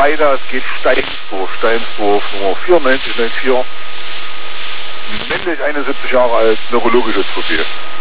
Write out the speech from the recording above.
weiter, es geht Steinsdorf Nummer 9494. Männlich 71 Jahre alt, neurologisches Profil.